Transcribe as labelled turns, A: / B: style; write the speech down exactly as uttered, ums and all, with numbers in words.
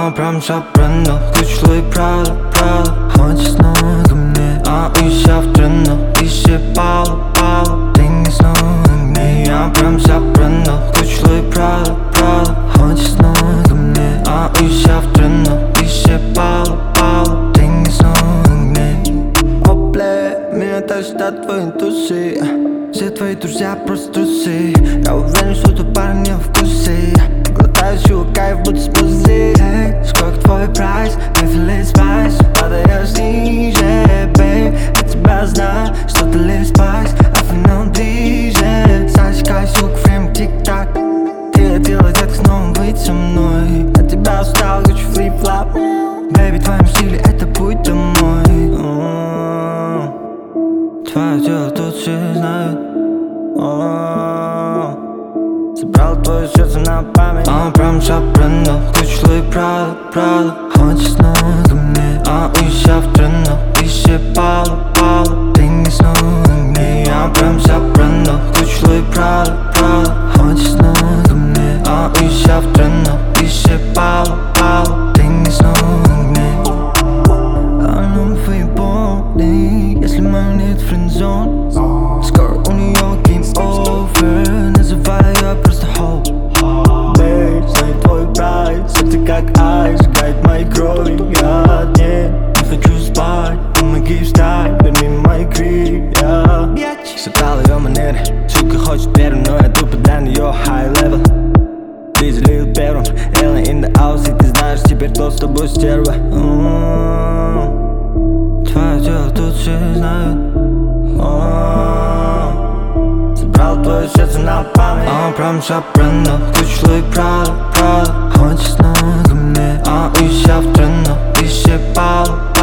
A: А он прям все брендал, ключ Луи Прада, Прада. Хочет снова ко мне, а еще в трену, ищет Паулу, Паулу. Деньги снова на мне, я прям все брендал, ключ Луи Прада, Прада. Хочет снова ко мне, а еще в трену, ищет Паулу, Паулу. Деньги снова на мне. О, бля, меня тащит от твоей туши. Все твои друзья просто трусы. Я уверен, что tu парень не в вкусе. Глотаю чего кайф, будто с пузы. Сколько твой прайс, I feel it spice. Падаешь ниже, бейб. Я тебя знаю, что ты лишь спайс. I feel no ближе. Засекай, сука, время тик-так. Ты хотела, детка, снова быть со мной. От тебя устал, хочу флип-флап. Бэйби, в твоем стиле это путь домой. Твое тело тут все знают. Забрал твое сердце на память. А он прям все брендал, ключ Луи Прада, Прада. Хочет снова ко мне, а еще в трену, ищет Паулу, Паулу. Деньги снова на мне, я прям все брендал, ключ Луи Прада, Прада. Хочет снова ко мне, а еще в трену, ищет Паулу, Паулу. Деньги снова на мне. А ну фейболи, если магнит френдзон. Скоро у нее game over. Называю ее просто hope. Бейб, знает твой прайд. Сердце как айс, сжигает моей крови. Я не, не хочу спать. Помоги встать, верни мои крики. Собрал ее манеры. Сука хочет первым, но я тупо для нее high level. Ты залил первым, Ellen in the house. И ты знаешь теперь, кто с тобой стерва. Твое тело тут все знают. Забрал твое сердце на память. А он прям все брендал, ключ Луи Прада, Прада. Хочет снова ко мне, а еще в трену, ищет Паулу.